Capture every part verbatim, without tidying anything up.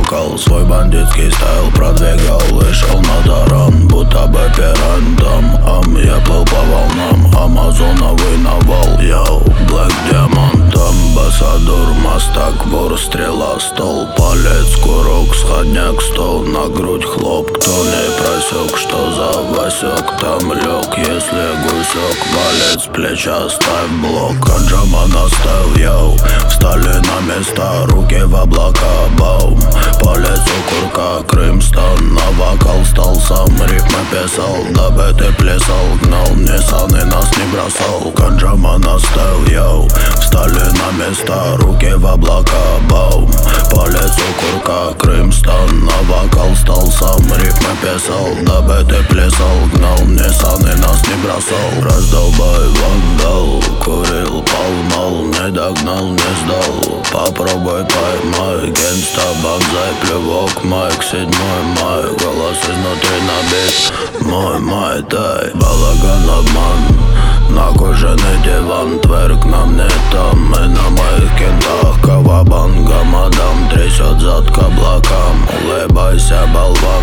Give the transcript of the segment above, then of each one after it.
вокал, свой бандитский стайл продвигал и шел на таран, будто бы пирантом. Ам, я плыл по волнам, амазоновый навал. Йоу, Блэк диамантом, басадур, мастак, вор, стрела, стол, палец, курок, сходняк, стол, на грудь хлоп. Кто не просек, что за Васек, там лег, если гусек, палец, плеча, ставь блок. Аджама наставил, йоу, встали на места, руки в облака, баум. Палец у курка, Крымстон, на вокал стал сам, рифмы писал, дабы ты плясал, гнал, Ниссан и нас не бросал. Канджама наставил, йоу, встали на места, руки в облака, баум. Палец у курка, Крымстон, на вокал стал сам, рифмы писал, дабы ты плясал, гнал, Ниссан и нас не бросал. Раздолбай вандал, курил, палмал, не догнал, не сдал. Попробуй поймай, генста, банзай, плевок, майк, седьмой май. Голос изнутри набит, мой май, дай. Балаган, обман, на кожаный диван, тверк нам не там. Мы на моих кентах, кавабанга, мадам, трясет зад к облакам. Улыбайся, болван,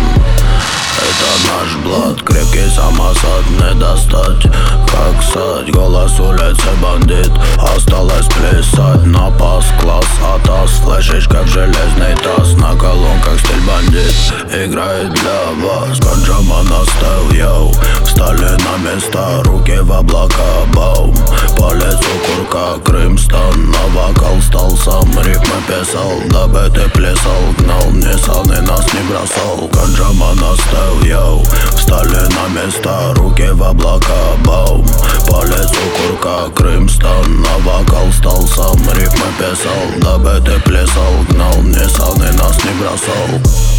это наш блат, крепкий самосад, не достать, как сать. Голос улицы бандит, осталось плясать. На пас, класс, атас, флешечка в железный таз. На колонках стиль бандит, играет для вас. Канджама наставил, йоу, встали на места, руки в облака, баум. Палец у курка, Крымстон, на вокал стал сам, рифмы писал, дабы ты плясал, гнал, Ниссан и нас не бросал. Канджама наставил, йоу, встали на места, руки в облака, баум. Палец у курка, Крымстон, на вокал стал сам, рифмы писал, дабы ты плясал, гнал, Ниссан и нас не бросал.